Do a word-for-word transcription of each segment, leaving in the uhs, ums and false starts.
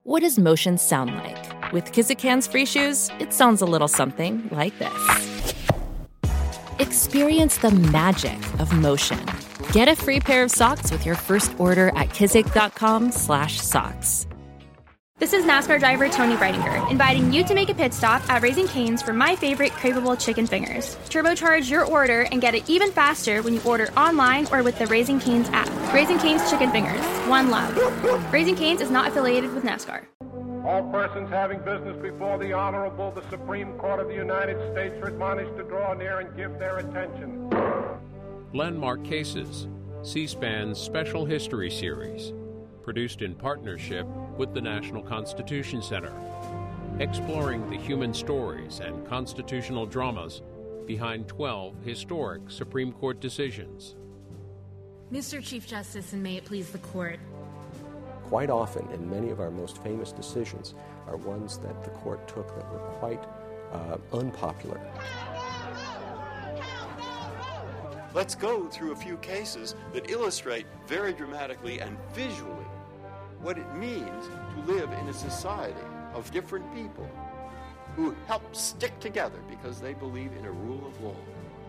What does motion sound like? With Kizik Hands Free Shoes, it sounds a little something like this. Experience the magic of motion. Get a free pair of socks with your first order at kizik.com slash socks. This is NASCAR driver Tony Breidinger, inviting you to make a pit stop at Raising Cane's for my favorite craveable chicken fingers. Turbocharge your order and get it even faster when you order online or with the Raising Cane's app. Raising Cane's Chicken Fingers. One love. Raising Cane's is not affiliated with NASCAR. All persons having business before the Honorable, the Supreme Court of the United States are admonished to draw near and give their attention. Landmark Cases, C-SPAN's Special History Series, produced in partnership with the National Constitution Center, exploring the human stories and constitutional dramas behind twelve historic Supreme Court decisions. Mister Chief Justice, and may it please the Court. Quite often, and many of our most famous decisions are ones that the Court took that were quite uh, unpopular. Let's go through a few cases that illustrate very dramatically and visually what it means to live in a society of different people who help stick together because they believe in a rule of law.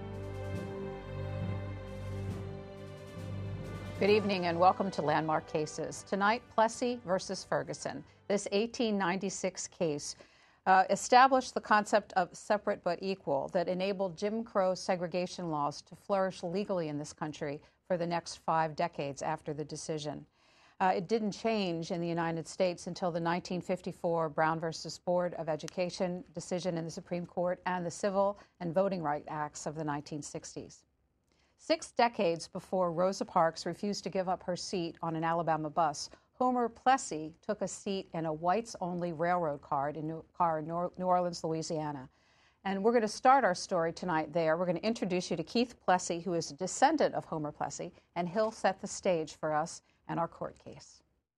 Good evening and welcome to Landmark Cases. Tonight, Plessy versus Ferguson. This eighteen ninety-six case uh, established the concept of separate but equal that enabled Jim Crow segregation laws to flourish legally in this country for the next five decades after the decision. Uh, it didn't change in the United States until the nineteen fifty-four Brown versus Board of Education decision in the Supreme Court and the Civil and Voting Rights Acts of the nineteen sixties. Six decades before Rosa Parks refused to give up her seat on an Alabama bus, Homer Plessy took a seat in a whites-only railroad car in New, car in New Orleans, Louisiana. And we're going to start our story tonight there. We're going to introduce you to Keith Plessy, who is a descendant of Homer Plessy, and he'll set the stage for us and our court case.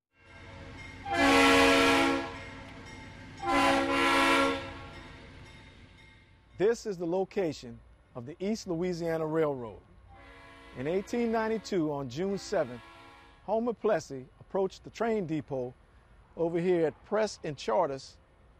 This is the location of the East Louisiana Railroad. In eighteen ninety-two, on June seventh, Homer Plessy approached the train depot over here at Press and Charters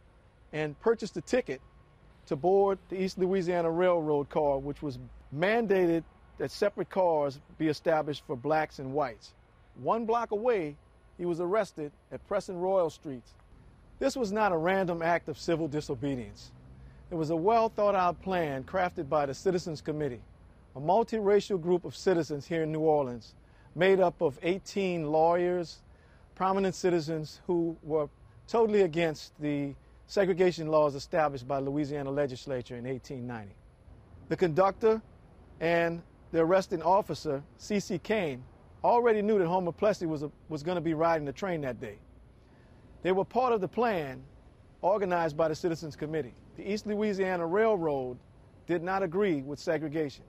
and purchased a ticket to board the East Louisiana Railroad car, which was mandated that separate cars be established for blacks and whites. One block away, he was arrested at Press and Royal Streets. This was not a random act of civil disobedience. It was a well-thought-out plan crafted by the Citizens Committee, a multiracial group of citizens here in New Orleans, made up of eighteen lawyers, prominent citizens who were totally against the segregation laws established by the Louisiana legislature in eighteen ninety. The conductor and the arresting officer, C C Kane, already knew that Homer Plessy was, a, was going to be riding the train that day. They were part of the plan organized by the Citizens Committee. The East Louisiana Railroad did not agree with segregation.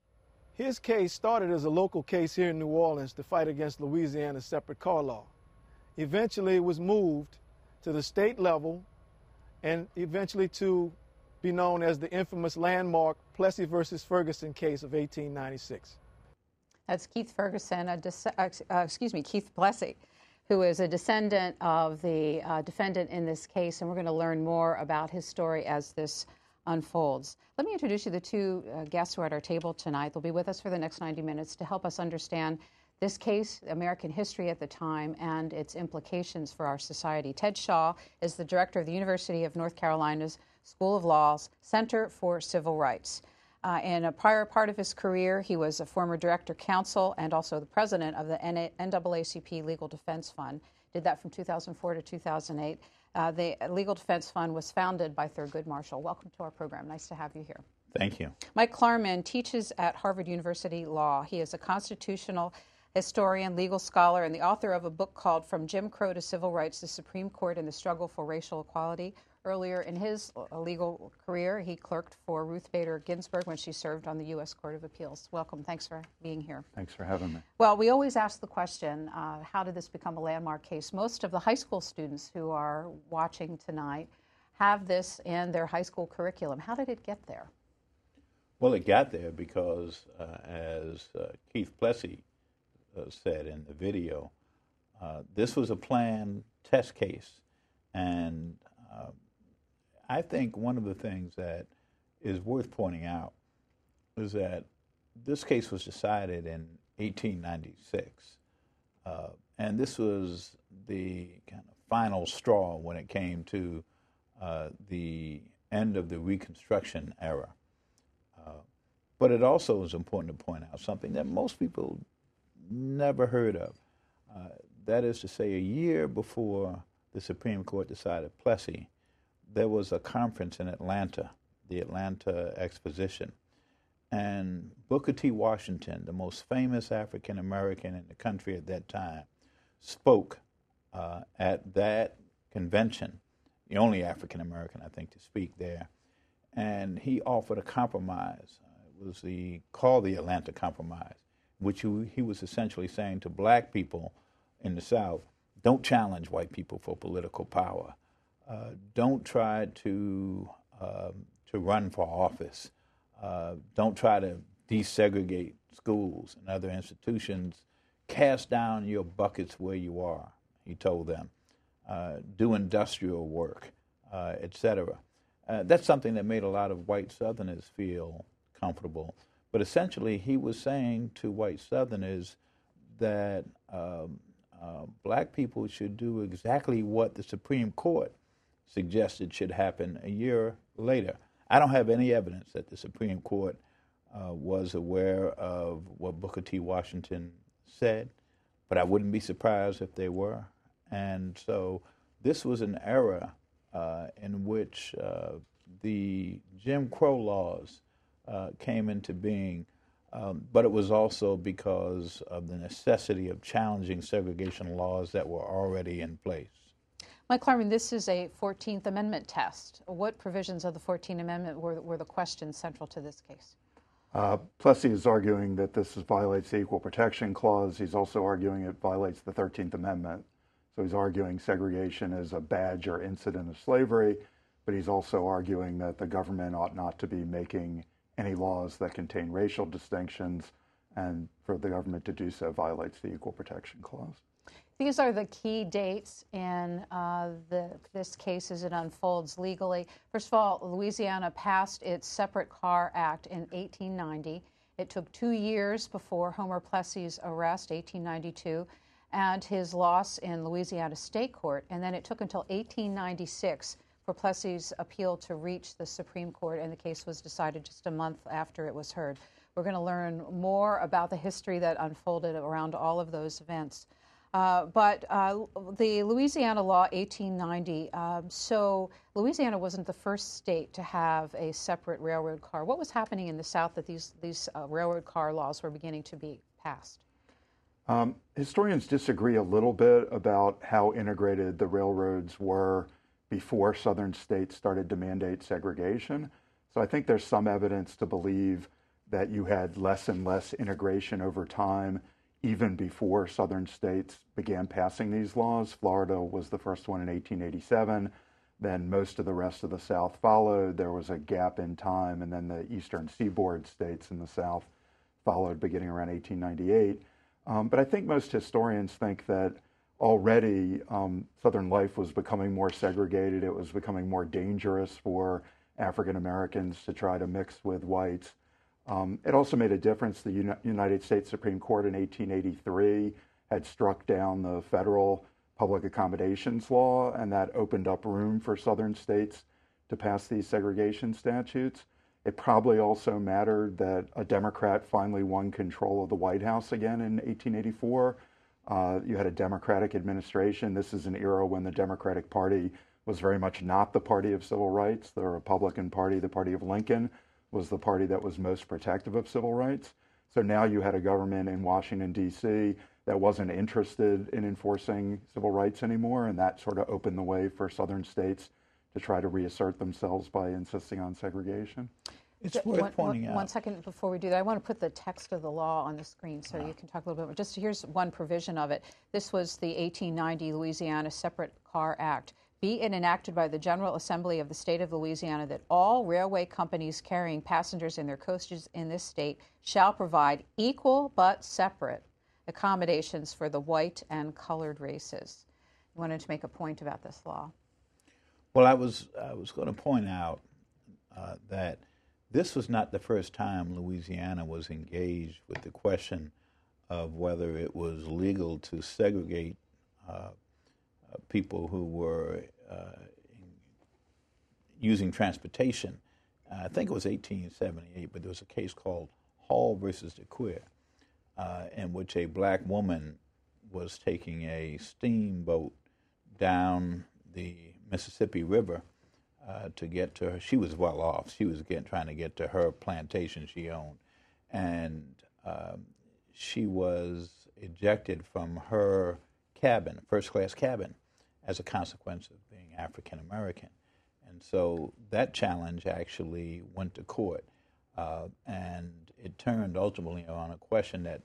His case started as a local case here in New Orleans to fight against Louisiana's separate car law. Eventually, it was moved to the state level and eventually to be known as the infamous landmark Plessy versus Ferguson case of eighteen ninety-six. That's Keith Ferguson, a uh, excuse me, Keith Plessy, who is a descendant of the uh, defendant in this case, and we're going to learn more about his story as this unfolds. Let me introduce you to the two uh, guests who are at our table tonight. They'll be with us for the next ninety minutes to help us understand this case, American history at the time, and its implications for our society. Ted Shaw is the director of the University of North Carolina's School of Law's Center for Civil Rights. Uh, in a prior part of his career, he was a former director counsel and also the president of the N double A C P Legal Defense Fund. Did that from two thousand four to two thousand eight. Uh, the Legal Defense Fund was founded by Thurgood Marshall. Welcome to our program. Nice to have you here. Thank you. Mike Klarman teaches at Harvard University Law. He is a constitutional historian, legal scholar, and the author of a book called From Jim Crow to Civil Rights, the Supreme Court and the Struggle for Racial Equality. Earlier in his legal career, he clerked for Ruth Bader Ginsburg when she served on the U S Court of Appeals. Welcome. Thanks for being here. Thanks for having me. Well, we always ask the question, uh, how did this become a landmark case? Most of the high school students who are watching tonight have this in their high school curriculum. How did it get there? Well, it got there because, uh, as uh, Keith Plessy uh, said in the video, uh, this was a planned test case And uh, I think one of the things that is worth pointing out is that this case was decided in eighteen ninety-six. Uh, and this was the kind of final straw when it came to uh, the end of the Reconstruction era. Uh, but it also is important to point out something that most people never heard of. Uh, that is to say, a year before the Supreme Court decided Plessy, there was a conference in Atlanta, the Atlanta Exposition. And Booker T. Washington, the most famous African American in the country at that time, spoke uh, at that convention, the only African American, I think, to speak there. And he offered a compromise. Uh, it was the called the Atlanta Compromise, which he, he was essentially saying to black people in the South, don't challenge white people for political power. Uh, don't try to uh, to run for office. Uh, don't try to desegregate schools and other institutions. Cast down your buckets where you are, he told them. Uh, do industrial work, uh, et cetera. Uh, that's something that made a lot of white Southerners feel comfortable. But essentially, he was saying to white Southerners that um, uh, black people should do exactly what the Supreme Court suggested should happen a year later. I don't have any evidence that the Supreme Court uh, was aware of what Booker T. Washington said, but I wouldn't be surprised if they were. And so this was an era uh, in which uh, the Jim Crow laws uh, came into being, um, but it was also because of the necessity of challenging segregation laws that were already in place. Mike Klarman, this is a fourteenth Amendment test. What provisions of the fourteenth Amendment were, were the questions central to this case? Uh, Plessy is arguing that this is, violates the Equal Protection Clause. He's also arguing it violates the thirteenth Amendment. So he's arguing segregation is a badge or incident of slavery, but he's also arguing that the government ought not to be making any laws that contain racial distinctions, and for the government to do so violates the Equal Protection Clause. These are the key dates in uh, the, this case as it unfolds legally. First of all, Louisiana passed its Separate Car Act in eighteen ninety. It took two years before Homer Plessy's arrest, eighteen ninety-two, and his loss in Louisiana State Court. And then it took until eighteen ninety-six for Plessy's appeal to reach the Supreme Court, and the case was decided just a month after it was heard. We're going to learn more about the history that unfolded around all of those events. Uh, but uh, the Louisiana law, eighteen ninety, um, so Louisiana wasn't the first state to have a separate railroad car. What was happening in the South that these, these uh, railroad car laws were beginning to be passed? Um, historians disagree a little bit about how integrated the railroads were before Southern states started to mandate segregation. So I think there's some evidence to believe that you had less and less integration over time, even before Southern states began passing these laws. Florida was the first one in eighteen eighty-seven. Then most of the rest of the South followed. There was a gap in time, and then the eastern seaboard states in the South followed beginning around eighteen ninety-eight. Um, but I think most historians think that already um, Southern life was becoming more segregated. It was becoming more dangerous for African Americans to try to mix with whites. Um, it also made a difference. The Uni- United States Supreme Court in eighteen eighty-three had struck down the federal public accommodations law, and that opened up room for Southern states to pass these segregation statutes. It probably also mattered that a Democrat finally won control of the White House again in eighteen eighty-four. Uh, you had a Democratic administration. This is an era when the Democratic Party was very much not the party of civil rights. The Republican Party, the party of Lincoln, was the party that was most protective of civil rights. So now you had a government in Washington, D C that wasn't interested in enforcing civil rights anymore, and that sort of opened the way for Southern states to try to reassert themselves by insisting on segregation. It's worth one, pointing one, out. One second before we do that, I want to put the text of the law on the screen so you can talk a little bit more. Just here's one provision of it. This was the eighteen ninety Louisiana Separate Car Act. Be it enacted by the General Assembly of the State of Louisiana that all railway companies carrying passengers in their coaches in this state shall provide equal but separate accommodations for the white and colored races. I wanted to make a point about this law. Well, I was I was going to point out uh, that this was not the first time Louisiana was engaged with the question of whether it was legal to segregate uh, uh, people who were uh, using transportation. Uh, I think it was eighteen seventy-eight, but there was a case called Hall versus DeQueer, uh, in which a black woman was taking a steamboat down the Mississippi River uh, to get to her. She was well off. She was getting, trying to get to her plantation she owned. And um, she was ejected from her cabin, first-class cabin, as a consequence of being African American. And so that challenge actually went to court, uh, and it turned ultimately on a question that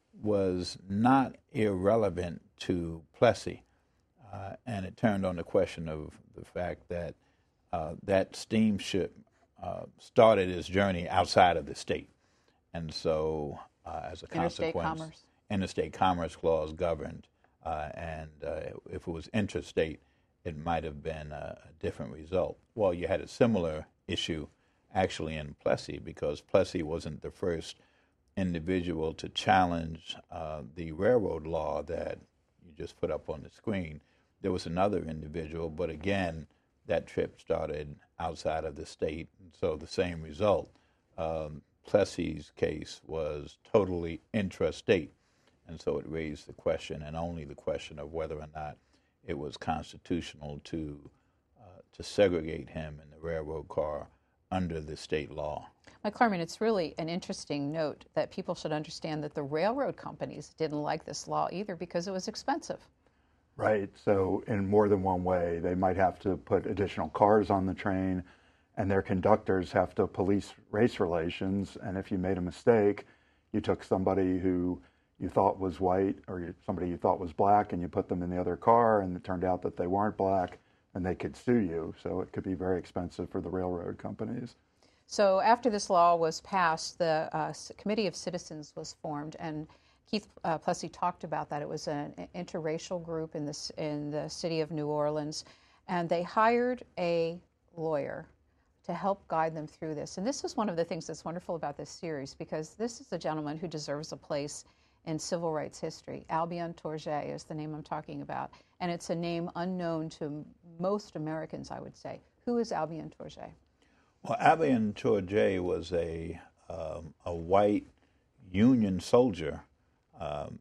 was not irrelevant to Plessy, uh, and it turned on the question of the fact that uh, that steamship uh, started its journey outside of the state. And so uh, as a Interstate consequence, commerce. Interstate Commerce Clause governed, uh, and uh, if it was interstate, it might have been a, a different result. Well, you had a similar issue actually in Plessy, because Plessy wasn't the first individual to challenge uh, the railroad law that you just put up on the screen. There was another individual, but again, that trip started outside of the state, and so the same result. Um, Plessy's case was totally intrastate, and so it raised the question, and only the question, of whether or not it was constitutional to uh, to segregate him in the railroad car under the state law. Mike Klarman, it's really an interesting note that people should understand that the railroad companies didn't like this law either because it was expensive. Right. So in more than one way, they might have to put additional cars on the train, and their conductors have to police race relations. And if you made a mistake, you took somebody who you thought was white, or you, somebody you thought was black, and you put them in the other car, and it turned out that they weren't black, and they could sue you. So it could be very expensive for the railroad companies. So after this law was passed, the uh, Committee of Citizens was formed, and Keith uh, Plessy talked about that. It was an interracial group in, this, in the city of New Orleans, and they hired a lawyer to help guide them through this. And this is one of the things that's wonderful about this series, because this is a gentleman who deserves a place in civil rights history. Albion Tourget is the name I'm talking about, and it's a name unknown to most Americans, I would say. Who is Albion Tourget? Well, Albion Tourget was a um, a white Union soldier. Um,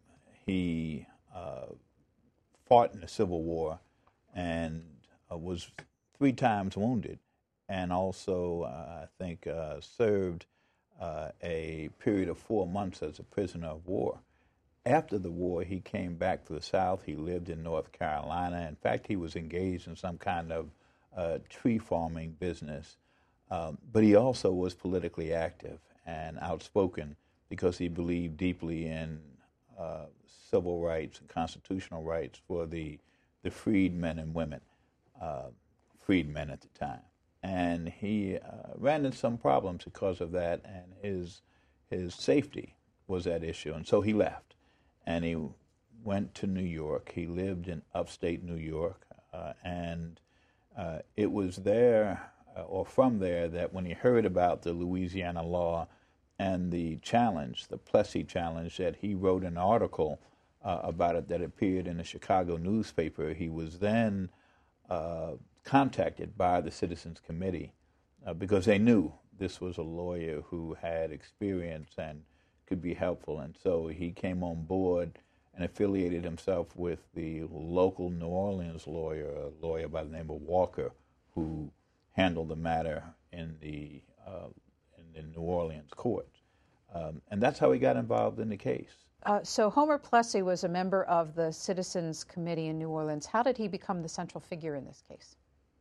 he uh, fought in the Civil War and uh, was three times wounded, and also, uh, I think, uh, served uh, a period of four months as a prisoner of war. After the war, he came back to the South. He lived in North Carolina. In fact, he was engaged in some kind of uh, tree farming business. Um, but he also was politically active and outspoken because he believed deeply in uh, civil rights and constitutional rights for the, the freed men and women, uh, freed men at the time. And he uh, ran into some problems because of that, and his, his safety was at issue. And so he left, and he went to New York. He lived in upstate New York, uh, and uh, it was there, uh, or from there, that when he heard about the Louisiana law and the challenge, the Plessy challenge, that he wrote an article uh, about it that appeared in the Chicago newspaper. He was then uh, contacted by the Citizens Committee uh, because they knew this was a lawyer who had experience and could be helpful. And so he came on board and affiliated himself with the local New Orleans lawyer, a lawyer by the name of Walker, who handled the matter in the uh, in the New Orleans courts. Um, and that's how he got involved in the case. Uh, so Homer Plessy was a member of the Citizens Committee in New Orleans. How did he become the central figure in this case?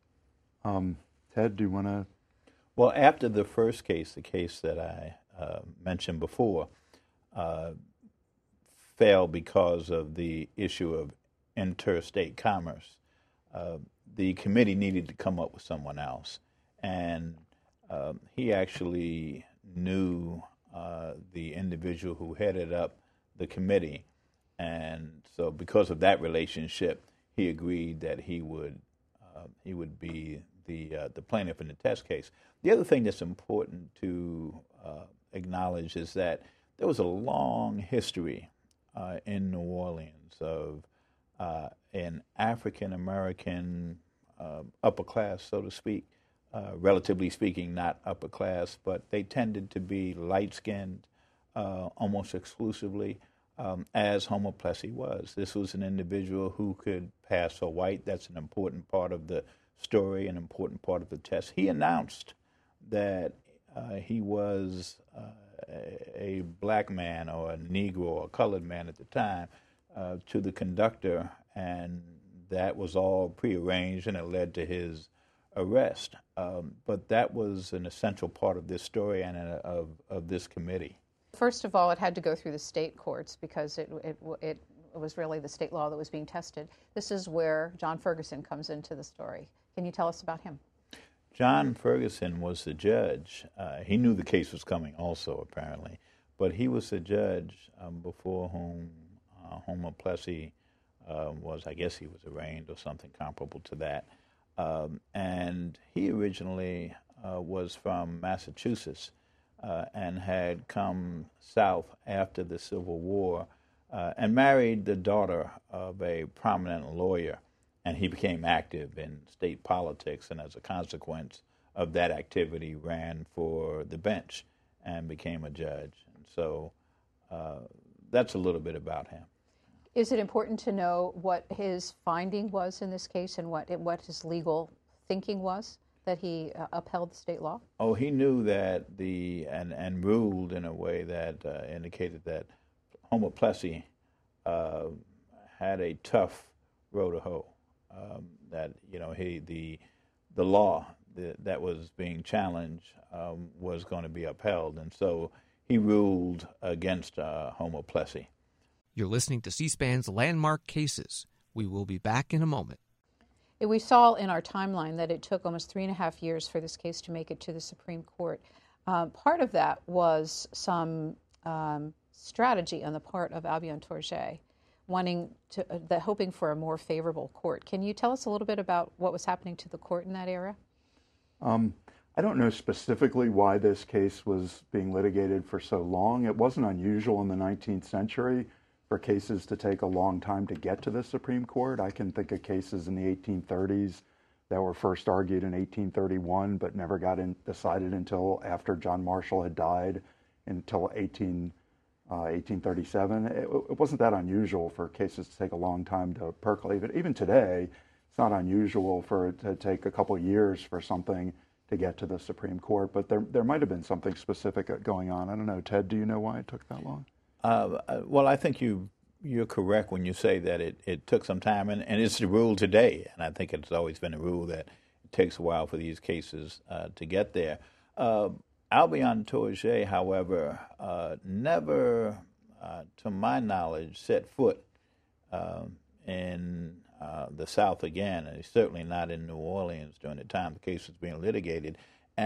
Um, Ted, do you want to? Well, after the first case, the case that I uh, mentioned before, uh, fell because of the issue of interstate commerce, uh, the committee needed to come up with someone else. And um, he actually knew uh, the individual who headed up the committee. And so because of that relationship, he agreed that he would uh, uh, he would be the uh, the plaintiff in the test case. The other thing that's important to uh, acknowledge is that there was a long history uh, in New Orleans of uh, an African American uh, upper class, so to speak, uh, relatively speaking, not upper class, but they tended to be light-skinned uh, almost exclusively, um, as Homer Plessy was. This was an individual who could pass for white. That's an important part of the story, an important part of the test. He announced that uh, he was uh, a, a black man or a Negro or a colored man at the time uh, to the conductor, and that was all prearranged, and it led to his arrest. Um, but that was an essential part of this story and uh, of, of this committee. First of all, it had to go through the state courts because it, it, it was really the state law that was being tested. This is where John Ferguson comes into the story. Can you tell us about him? John Ferguson was the judge. Uh, he knew the case was coming also, apparently, but he was the judge um, before whom uh, Homer Plessy uh, was, I guess he was arraigned or something comparable to that. Um, and he originally uh, was from Massachusetts uh, and had come south after the Civil War uh, and married the daughter of a prominent lawyer. And he became active in state politics, and as a consequence of that activity, ran for the bench and became a judge. And so uh, that's a little bit about him. Is it important to know what his finding was in this case and what what his legal thinking was, that he uh, upheld the state law? Oh, he knew that the, and, and ruled in a way that uh, indicated that Homer Plessy uh, had a tough row to hoe. Um, that you know he the the law the, that was being challenged um, was going to be upheld, and so he ruled against uh, Homer Plessy. You're listening to C-SPAN's Landmark Cases. We will be back in a moment. We saw in our timeline that it took almost three and a half years for this case to make it to the Supreme Court. Um, part of that was some um, strategy on the part of Albion Tourget, wanting to, uh, the, hoping for a more favorable court. Can you tell us a little bit about what was happening to the court in that era? Um, I don't know specifically why this case was being litigated for so long. It wasn't unusual in the nineteenth century for cases to take a long time to get to the Supreme Court. I can think of cases in the eighteen thirties that were first argued in eighteen thirty-one but never got in, decided until after John Marshall had died, until eighteen thirty-seven. It, it wasn't that unusual for cases to take a long time to percolate. But even today, it's not unusual for it to take a couple of years for something to get to the Supreme Court. But there there might have been something specific going on. I don't know. Ted, do you know why it took that long? Uh, well, I think you, you're correct when you say that it, it took some time, and, and it's the rule today. And I think it's always been a rule that it takes a while for these cases uh, to get there. Uh, Albion Tourget, however, uh, never, uh, to my knowledge, set foot uh, in uh, the South again, and certainly not in New Orleans during the time the case was being litigated.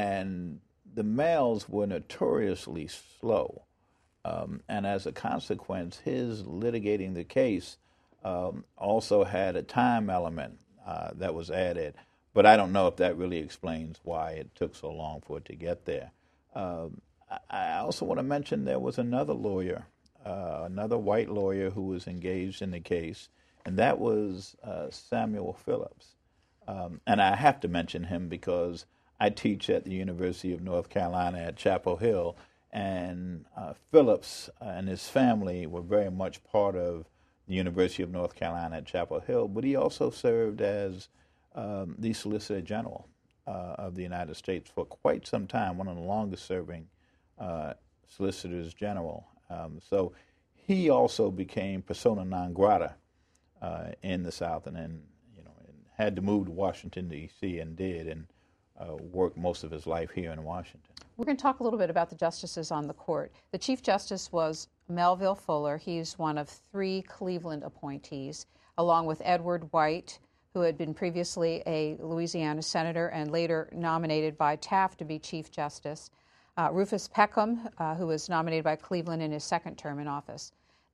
And the mails were notoriously slow. Um, and as a consequence, his litigating the case um, also had a time element uh, that was added. But I don't know if that really explains why it took so long for it to get there. Um, I also want to mention there was another lawyer, uh, another white lawyer who was engaged in the case, and that was uh, Samuel Phillips. Um, and I have to mention him because I teach at the University of North Carolina at Chapel Hill, and uh, Phillips and his family were very much part of the University of North Carolina at Chapel Hill, but he also served as um, the Solicitor General uh, of the United States for quite some time, one of the longest-serving uh, Solicitors General. Um, so he also became persona non grata uh, in the South, and then you know and had to move to Washington, D C, and did, and uh, worked most of his life here in Washington. We're going to talk a little bit about the justices on the court. The Chief Justice was Melville Fuller. He's one of three Cleveland appointees, along with Edward White, who had been previously a Louisiana senator and later nominated by Taft to be Chief Justice, uh, Rufus Peckham, uh, who was nominated by Cleveland in his second term in office.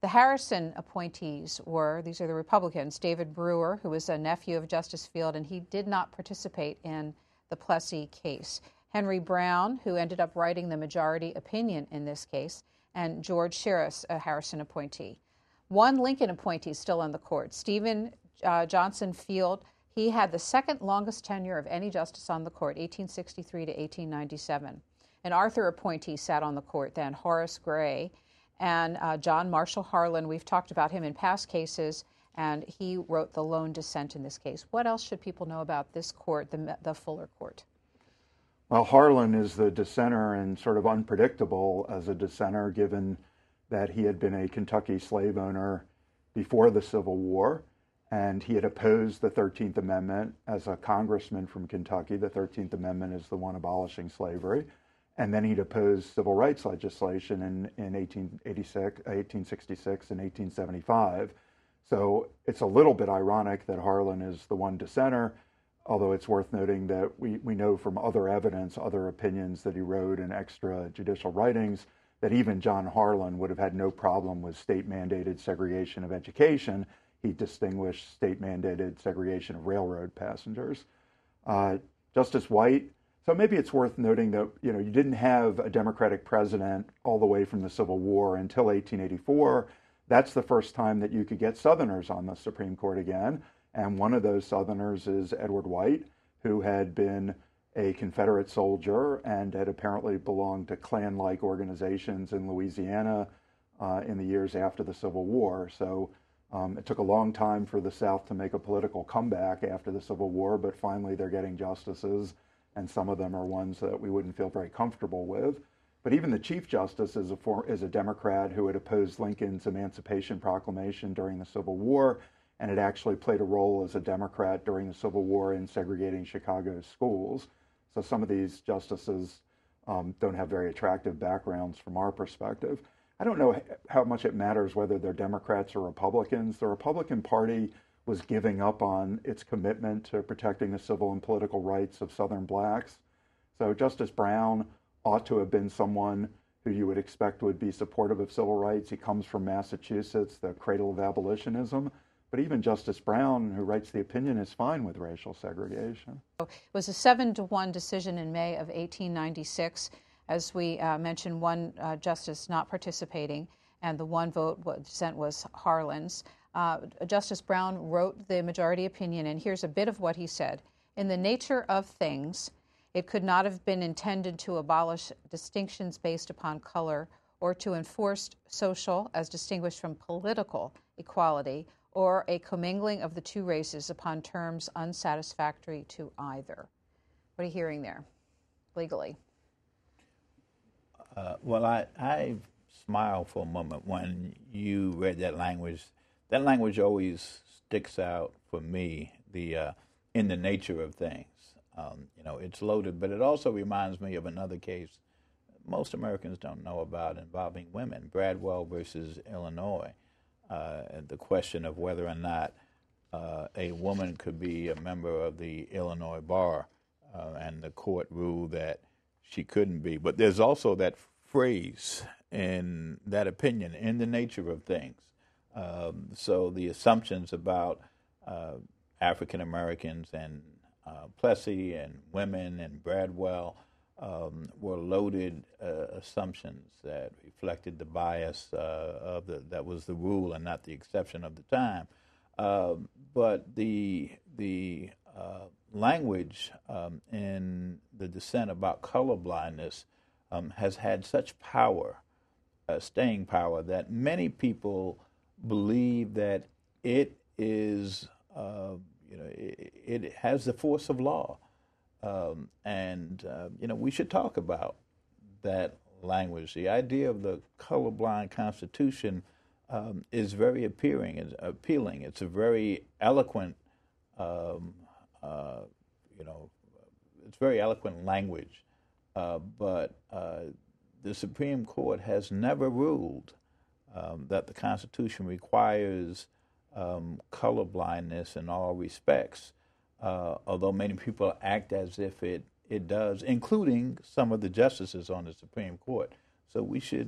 The Harrison appointees were, these are the Republicans, David Brewer, who was a nephew of Justice Field, and he did not participate in the Plessy case. Henry Brown, who ended up writing the majority opinion in this case, and George Shiras, a Harrison appointee. One Lincoln appointee still on the court, Stephen uh, Johnson Field. He had the second longest tenure of any justice on the court, eighteen sixty-three to eighteen ninety-seven. An Arthur appointee sat on the court then, Horace Gray, and uh, John Marshall Harlan. We've talked about him in past cases, and he wrote the lone dissent in this case. What else should people know about this court, the, the Fuller Court? Well, Harlan is the dissenter and sort of unpredictable as a dissenter, given that he had been a Kentucky slave owner before the Civil War, and he had opposed the thirteenth Amendment as a congressman from Kentucky. The thirteenth Amendment is the one abolishing slavery. And then he'd opposed civil rights legislation in, in eighteen eighty-six, eighteen sixty-six and eighteen seventy-five. So it's a little bit ironic that Harlan is the one dissenter, although it's worth noting that we, we know from other evidence, other opinions that he wrote in extrajudicial writings, that even John Harlan would have had no problem with state-mandated segregation of education. He distinguished state-mandated segregation of railroad passengers. Uh, Justice White, so maybe it's worth noting that, you know, you didn't have a Democratic president all the way from the Civil War until eighteen eighty-four. That's the first time that you could get Southerners on the Supreme Court again. And one of those Southerners is Edward White, who had been a Confederate soldier and had apparently belonged to Klan-like organizations in Louisiana uh, in the years after the Civil War. So um, it took a long time for the South to make a political comeback after the Civil War, but finally they're getting justices, and some of them are ones that we wouldn't feel very comfortable with. But even the Chief Justice is a, for, is a Democrat who had opposed Lincoln's Emancipation Proclamation during the Civil War, and had actually played a role as a Democrat during the Civil War in segregating Chicago's schools. So some of these justices um, don't have very attractive backgrounds from our perspective. I don't know how much it matters whether they're Democrats or Republicans. The Republican Party was giving up on its commitment to protecting the civil and political rights of Southern blacks. So Justice Brown ought to have been someone who you would expect would be supportive of civil rights. He comes from Massachusetts, the cradle of abolitionism. But even Justice Brown, who writes the opinion, is fine with racial segregation. It was a seven to one decision in May of eighteen ninety-six. As we uh, mentioned, one uh, justice not participating, and the one vote dissent was Harlan's. Uh, Justice Brown wrote the majority opinion, and here's a bit of what he said. In the nature of things, it could not have been intended to abolish distinctions based upon color or to enforce social, as distinguished from political, equality, or a commingling of the two races upon terms unsatisfactory to either. What are you hearing there, legally? Uh, well, I, I smiled for a moment when you read that language. That language always sticks out for me, the uh, in the nature of things. Um, you know, it's loaded, but it also reminds me of another case most Americans don't know about involving women, Bradwell versus Illinois. Uh, the question of whether or not uh, a woman could be a member of the Illinois bar, uh, and the court ruled that she couldn't be. But there's also that phrase in that opinion, in the nature of things. Um, so the assumptions about uh, African Americans and uh, Plessy and women and Bradwell um, were loaded uh, assumptions that reflected the bias uh, of the that was the rule and not the exception of the time. Uh, but the the uh, language um, in the dissent about colorblindness um, has had such power, uh, staying power, that many people believe that it is, uh, you know, it, it has the force of law, um, and uh, you know, we should talk about that language. The idea of the colorblind Constitution um, is very appealing. It's appealing. It's a very eloquent, um, uh, you know, it's very eloquent language. Uh, but uh, the Supreme Court has never ruled um, that the Constitution requires um, colorblindness in all respects, uh, although many people act as if it, it does, including some of the justices on the Supreme Court. So we should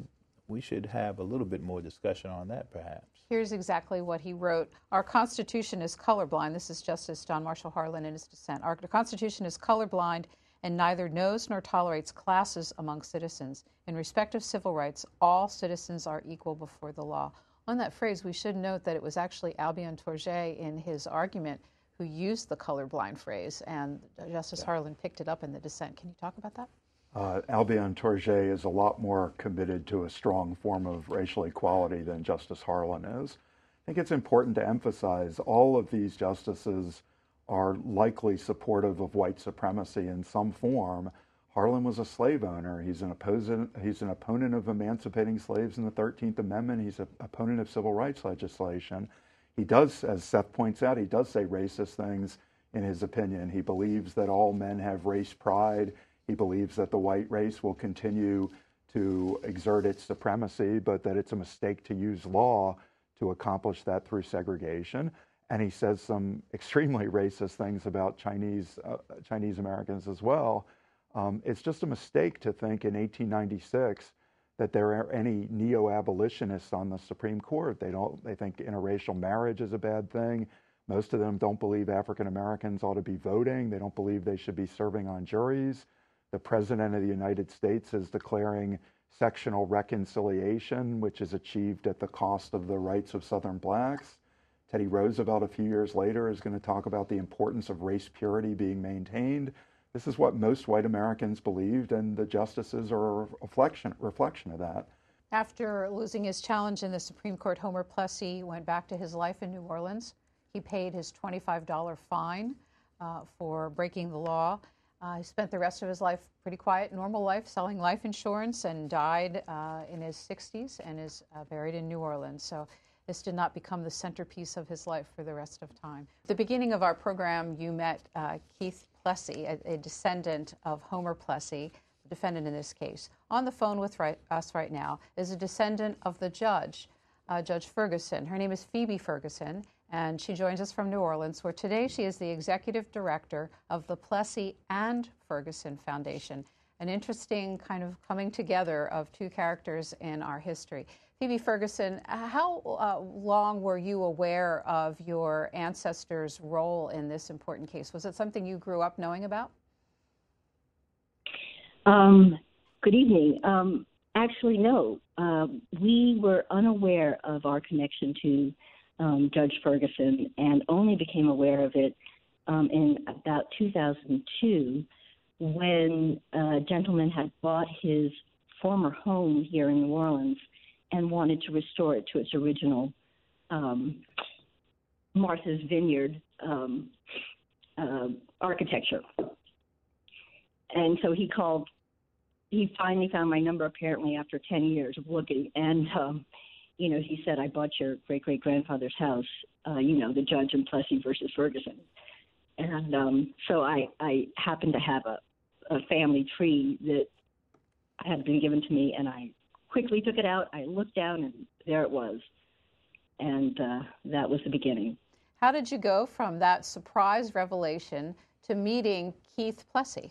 we should have a little bit more discussion on that, perhaps. Here's exactly what he wrote. Our Constitution is colorblind. This is Justice John Marshall Harlan in his dissent. Our Constitution is colorblind and neither knows nor tolerates classes among citizens. In respect of civil rights, all citizens are equal before the law. On that phrase, we should note that it was actually Albion Tourget in his argument who used the colorblind phrase, and Justice yeah. Harlan picked it up in the dissent. Can you talk about that? Uh, Albion Tourget is a lot more committed to a strong form of racial equality than Justice Harlan is. I think it's important to emphasize all of these justices are likely supportive of white supremacy in some form. Harlan was a slave owner. He's an opposant, he's an opponent of emancipating slaves in the thirteenth Amendment. He's an opponent of civil rights legislation. He does, as Seth points out, he does say racist things in his opinion. He believes that all men have race pride. He believes that the white race will continue to exert its supremacy, but that it's a mistake to use law to accomplish that through segregation. And he says some extremely racist things about Chinese uh, Chinese Americans as well. Um, it's just a mistake to think in eighteen ninety-six that there are any neo-abolitionists on the Supreme Court. They don't. They think interracial marriage is a bad thing. Most of them don't believe African Americans ought to be voting. They don't believe they should be serving on juries. The President of the United States is declaring sectional reconciliation, which is achieved at the cost of the rights of Southern blacks. Teddy Roosevelt, a few years later, is going to talk about the importance of race purity being maintained. This is what most white Americans believed, and the justices are a reflection, reflection of that. After losing his challenge in the Supreme Court, Homer Plessy went back to his life in New Orleans. He paid his twenty-five dollar fine uh, for breaking the law. Uh, he spent the rest of his life pretty quiet, normal life, selling life insurance, and died uh, in his sixties and is uh, buried in New Orleans. So this did not become the centerpiece of his life for the rest of time. At the beginning of our program, you met uh, Keith Plessy, a, a descendant of Homer Plessy, the defendant in this case. On the phone with right, us right now is a descendant of the judge, uh, Judge Ferguson. Her name is Phoebe Ferguson, and she joins us from New Orleans, where today she is the executive director of the Plessy and Ferguson Foundation, an interesting kind of coming together of two characters in our history. Phoebe Ferguson, how uh, long were you aware of your ancestors' role in this important case? Was it something you grew up knowing about? Um, good evening. Um, actually, no. Uh, we were unaware of our connection to um, Judge Ferguson and only became aware of it um, in about two thousand two when a gentleman had bought his former home here in New Orleans and wanted to restore it to its original um, Martha's Vineyard um, uh, architecture. And so he called, he finally found my number apparently after ten years of looking. And, um, you know, he said, I bought your great-great-grandfather's house, uh, you know, the Judge and Plessy versus Ferguson. And um, so I, I happened to have a, a family tree that had been given to me, and I quickly took it out. I looked down, and there it was. And uh, that was the beginning. How did you go from that surprise revelation to meeting Keith Plessy?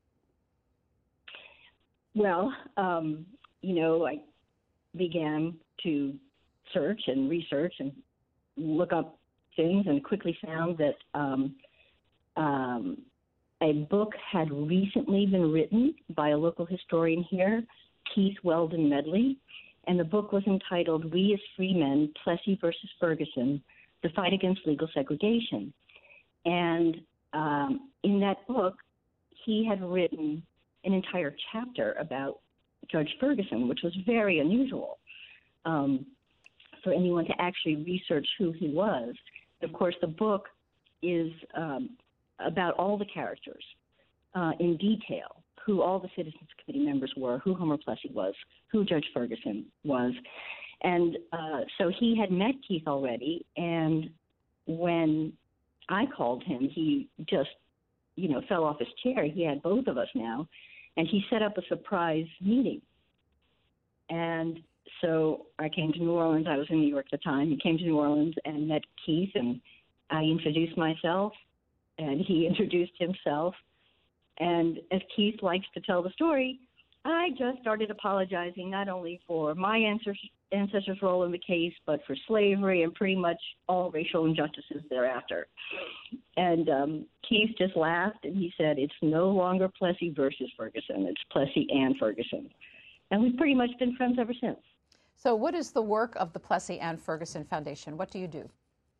Well, um, you know, I began to search and research and look up things and quickly found that um, um, a book had recently been written by a local historian here, Keith Weldon Medley, and the book was entitled We as Free Men, Plessy versus Ferguson, The Fight Against Legal Segregation. And um, in that book, he had written an entire chapter about Judge Ferguson, which was very unusual um, for anyone to actually research who he was. Of course, the book is um, about all the characters uh, in detail, who all the Citizens Committee members were, who Homer Plessy was, who Judge Ferguson was. And uh, so he had met Keith already, and when I called him, he just, you know, fell off his chair. He had both of us now, and he set up a surprise meeting. And so I came to New Orleans. I was in New York at the time. He came to New Orleans and met Keith, and I introduced myself, and he introduced himself. And as Keith likes to tell the story, I just started apologizing not only for my ancestors, ancestors' role in the case, but for slavery and pretty much all racial injustices thereafter. And um, Keith just laughed and he said, it's no longer Plessy versus Ferguson. It's Plessy and Ferguson. And we've pretty much been friends ever since. So what is the work of the Plessy and Ferguson Foundation? What do you do?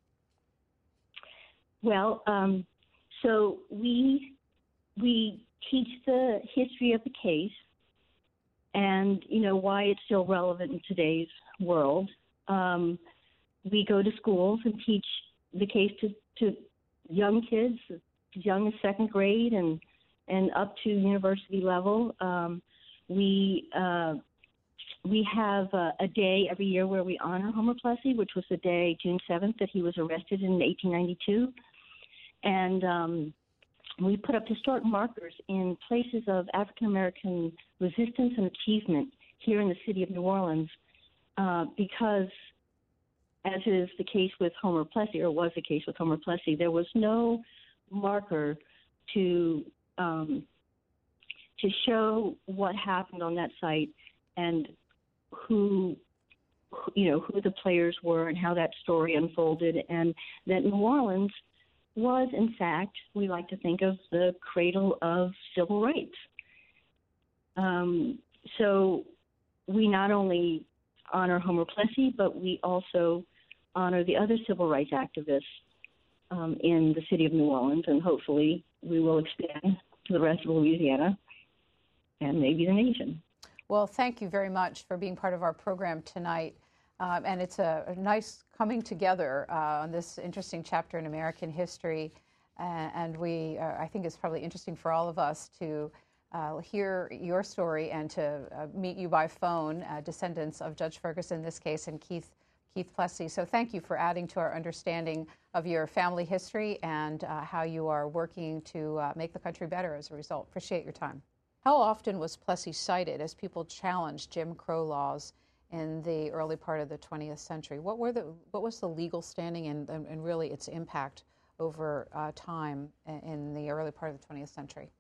Well, um, so we we teach the history of the case and, you know, why it's still relevant in today's world. Um, we go to schools and teach the case to, to young kids, as young as second grade and, and up to university level. Um, we uh, we have a, a day every year where we honor Homer Plessy, which was the day, June seventh, that he was arrested in eighteen ninety-two. And um, we put up historic markers in places of African-American resistance and achievement here in the city of New Orleans uh, because, as is the case with Homer Plessy, or was the case with Homer Plessy, there was no marker to um, to show what happened on that site and who, you know, who the players were and how that story unfolded, and that New Orleans was, in fact, we like to think of the cradle of civil rights. Um, so we not only honor Homer Plessy, but we also honor the other civil rights activists um, in the city of New Orleans, and hopefully we will expand to the rest of Louisiana and maybe the nation. Well, thank you very much for being part of our program tonight. Um, and it's a, a nice coming together uh, on this interesting chapter in American history. Uh, and we, uh, I think it's probably interesting for all of us to uh, hear your story and to uh, meet you by phone, uh, descendants of Judge Ferguson in this case, and Keith, Keith Plessy. So thank you for adding to our understanding of your family history and uh, how you are working to uh, make the country better as a result. Appreciate your time. How often was Plessy cited as people challenged Jim Crow laws in the early part of the twentieth century? What were the what was the legal standing and, and, and really its impact over uh, time in the early part of the twentieth century?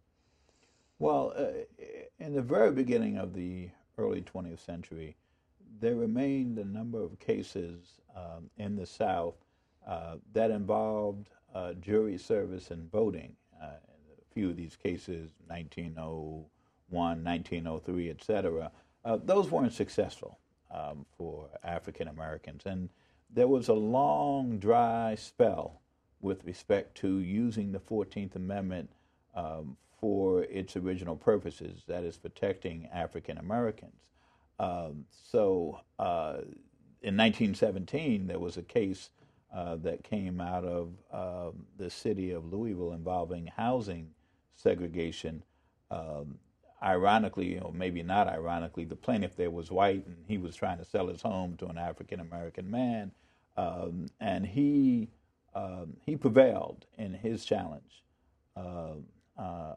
Well, uh, in the very beginning of the early twentieth century, there remained a number of cases um, in the South uh, that involved uh, jury service and voting. Uh, a few of these cases, nineteen oh one, nineteen oh three, et cetera, uh, those weren't successful. Um, for African Americans. And there was a long, dry spell with respect to using the fourteenth Amendment um, for its original purposes, that is, protecting African Americans. Um, so uh, in nineteen seventeen, there was a case uh, that came out of uh, the city of Louisville involving housing segregation. Um, Ironically, or maybe not ironically, the plaintiff there was white, and he was trying to sell his home to an African-American man, um, and he um, he prevailed in his challenge uh, uh,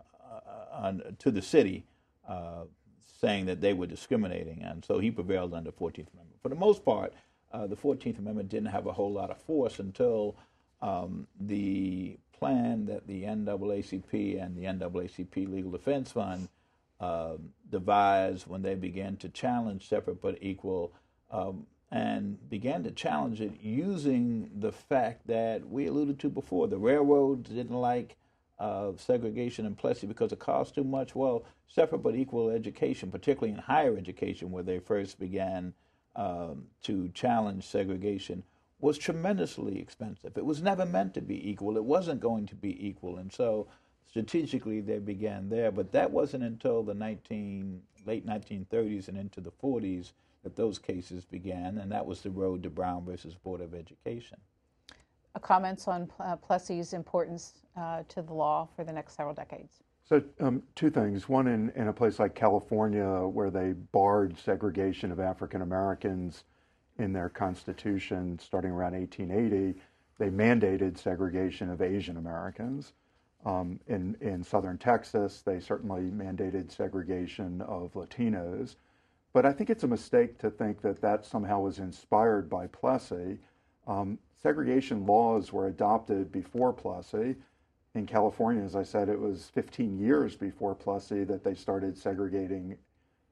on, to the city, uh, saying that they were discriminating, and so he prevailed under the fourteenth Amendment. For the most part, uh, the fourteenth Amendment didn't have a whole lot of force until um, the plan that the N double A C P and the N double A C P Legal Defense Fund Uh, devised when they began to challenge separate but equal, um, and began to challenge it using the fact that we alluded to before. The railroads didn't like uh, segregation in Plessy because it cost too much. Well, separate but equal education, particularly in higher education where they first began um, to challenge segregation, was tremendously expensive. It was never meant to be equal. It wasn't going to be equal. And so strategically, they began there, but that wasn't until the nineteen, late nineteen thirties and into the forties that those cases began, and that was the road to Brown versus Board of Education. Uh, comments on uh, Plessy's importance uh, to the law for the next several decades? So um, two things. One, in, in a place like California, where they barred segregation of African Americans in their constitution starting around eighteen eighty, they mandated segregation of Asian Americans. Um, in, in southern Texas, they certainly mandated segregation of Latinos. But I think it's a mistake to think that that somehow was inspired by Plessy. Um, segregation laws were adopted before Plessy. In California, as I said, it was fifteen years before Plessy that they started segregating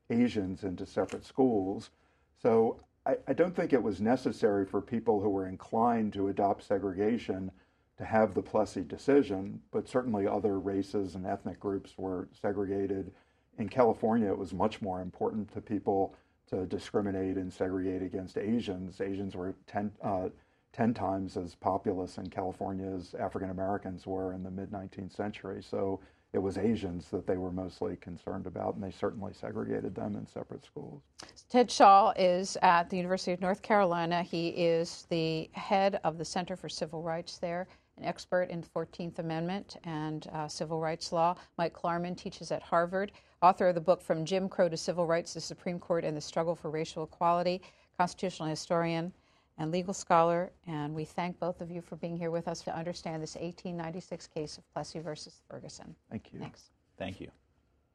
Asians into separate schools. So I, I don't think it was necessary for people who were inclined to adopt segregation to have the Plessy decision, but certainly other races and ethnic groups were segregated. In California, it was much more important to people to discriminate and segregate against Asians. Asians were ten, uh, ten times as populous in California as African Americans were in the mid nineteenth century. So it was Asians that they were mostly concerned about, and they certainly segregated them in separate schools. Ted Shaw is at the University of North Carolina. He is the head of the Center for Civil Rights there, an expert in the fourteenth Amendment and uh, civil rights law. Mike Klarman teaches at Harvard, author of the book From Jim Crow to Civil Rights, the Supreme Court and the Struggle for Racial Equality, constitutional historian and legal scholar. And we thank both of you for being here with us to understand this eighteen ninety-six case of Plessy versus Ferguson. Thank you. Thanks. Thank you.